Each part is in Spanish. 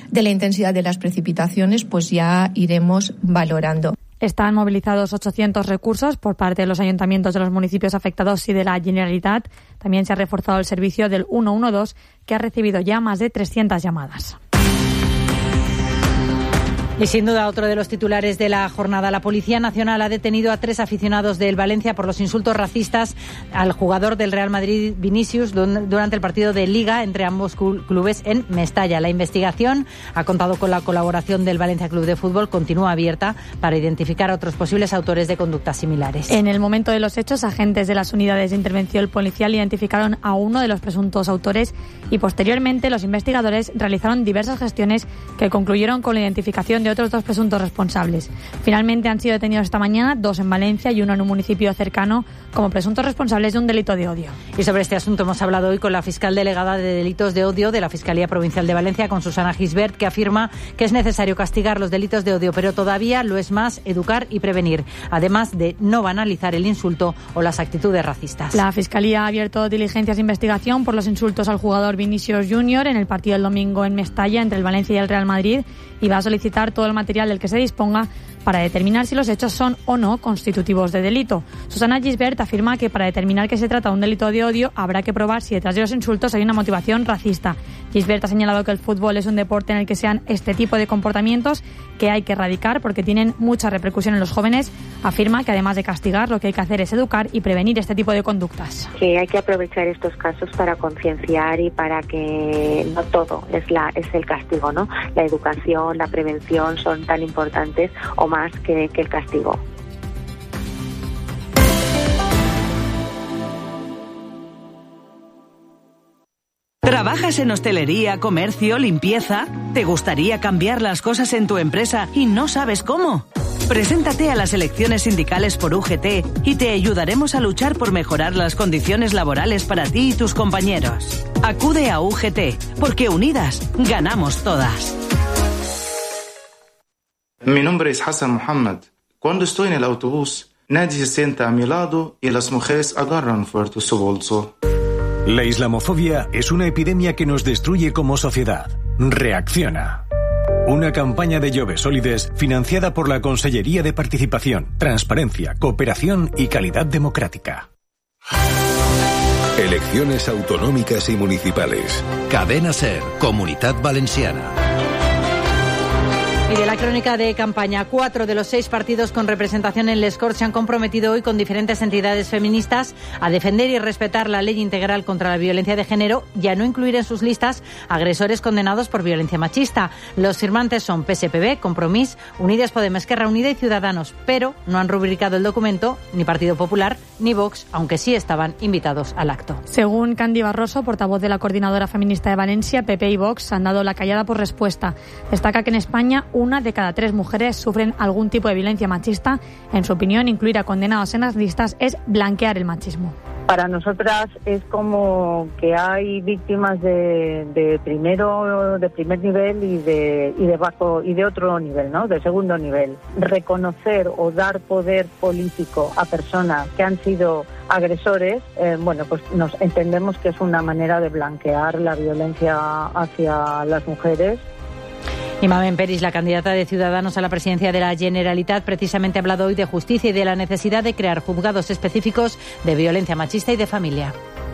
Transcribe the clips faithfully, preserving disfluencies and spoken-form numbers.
de la intensidad de las precipitaciones, pues ya iremos valorando. Están movilizados ochocientos recursos por parte de los ayuntamientos de los municipios afectados y de la Generalitat. También se ha reforzado el servicio del ciento doce, que ha recibido ya más de trescientas llamadas. Y sin duda otro de los titulares de la jornada. La Policía Nacional ha detenido a tres aficionados del Valencia por los insultos racistas al jugador del Real Madrid, Vinicius, durante el partido de Liga entre ambos clubes en Mestalla. La investigación ha contado con la colaboración del Valencia Club de Fútbol. Continúa abierta para identificar a otros posibles autores de conductas similares. En el momento de los hechos, agentes de las unidades de intervención policial identificaron a uno de los presuntos autores y posteriormente los investigadores realizaron diversas gestiones que concluyeron con la identificación de otros dos presuntos responsables. Finalmente han sido detenidos esta mañana dos en Valencia y uno en un municipio cercano como presuntos responsables de un delito de odio. Y sobre este asunto hemos hablado hoy con la fiscal delegada de delitos de odio de la Fiscalía Provincial de Valencia, con Susana Gisbert, que afirma que es necesario castigar los delitos de odio, pero todavía lo es más educar y prevenir, además de no banalizar el insulto o las actitudes racistas. La Fiscalía ha abierto diligencias de investigación por los insultos al jugador Vinicius Junior en el partido del domingo en Mestalla entre el Valencia y el Real Madrid y va a solicitar todo el material del que se disponga para determinar si los hechos son o no constitutivos de delito. Susana Gisbert afirma que para determinar que se trata de un delito de odio habrá que probar si detrás de los insultos hay una motivación racista. Gisbert ha señalado que el fútbol es un deporte en el que sean este tipo de comportamientos que hay que erradicar porque tienen mucha repercusión en los jóvenes. Afirma que además de castigar, lo que hay que hacer es educar y prevenir este tipo de conductas. Que hay que aprovechar estos casos para concienciar y para que no todo es la es el castigo, ¿no? La educación, la prevención son tan importantes o más que, que el castigo. ¿Trabajas en hostelería, comercio, limpieza? ¿Te gustaría cambiar las cosas en tu empresa y no sabes cómo? Preséntate a las elecciones sindicales por U G T y te ayudaremos a luchar por mejorar las condiciones laborales para ti y tus compañeros. Acude a U G T, porque unidas ganamos todas. Mi nombre es Hassan Mohammed. Cuando estoy en el autobús, nadie se sienta a mi lado y las mujeres agarran fuerte su bolso. La islamofobia es una epidemia que nos destruye como sociedad. Reacciona. Una campaña de Jove Solides financiada por la Consellería de Participación, Transparencia, Cooperación y Calidad Democrática. Elecciones autonómicas y municipales. Cadena SER, Comunitat Valenciana. Y de la crónica de campaña, cuatro de los seis partidos con representación en Les Corts se han comprometido hoy con diferentes entidades feministas a defender y respetar la ley integral contra la violencia de género y a no incluir en sus listas agresores condenados por violencia machista. Los firmantes son P S P B, Compromís, Unidas Podem, Esquerra Unida y Ciudadanos, pero no han rubricado el documento ni Partido Popular ni Vox, aunque sí estaban invitados al acto. Según Candy Barroso, portavoz de la Coordinadora Feminista de Valencia, P P y Vox han dado la callada por respuesta. Destaca que en España una de cada tres mujeres sufren algún tipo de violencia machista. En su opinión, incluir a condenados en las listas es blanquear el machismo. Para nosotras es como que hay víctimas de, de primero, de primer nivel y de y de bajo y de otro nivel, ¿no? De segundo nivel. Reconocer o dar poder político a personas que han sido agresores, eh, bueno, pues nos entendemos que es una manera de blanquear la violencia hacia las mujeres. Y Mamen Peris, la candidata de Ciudadanos a la presidencia de la Generalitat, precisamente ha hablado hoy de justicia y de la necesidad de crear juzgados específicos de violencia machista y de familia.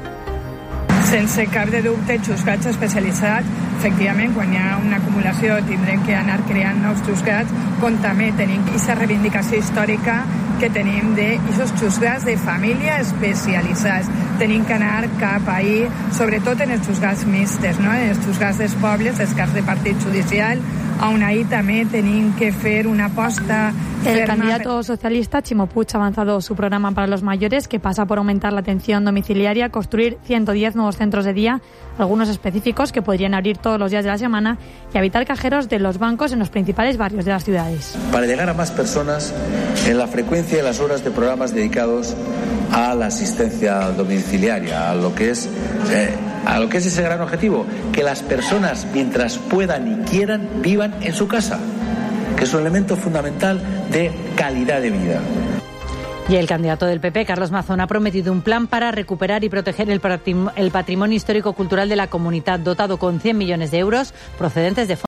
Sense cap de dubte, juzgats especialitzats, efectivament, quan hi ha una acumulació tindrem que anar creant nous juzgats, com també tenim aquesta reivindicació històrica que tenim d'aquests juzgats de família especialitzats. Tenim que anar cap ahí, sobretot en els juzgats mixtes, no? En els juzgats dels pobles, dels caps de partit judicial, on ahí també tenim que fer una aposta El ferma. candidato socialista Chimo Puig ha avanzado su programa para los mayores, que pasa por aumentar la atención domiciliaria, construir ciento diez nuevos centros de día, algunos específicos que podrían abrir todos los días de la semana, y habitar cajeros de los bancos en los principales barrios de las ciudades. Para llegar a más personas en la frecuencia y las horas de programas dedicados a la asistencia domiciliaria, a lo que es eh, a lo que es ese gran objetivo, que las personas, mientras puedan y quieran, vivan en su casa, que es un elemento fundamental de calidad de vida. Y el candidato del P P, Carlos Mazón, ha prometido un plan para recuperar y proteger el patrimonio histórico-cultural de la comunidad, dotado con cien millones de euros procedentes de fondos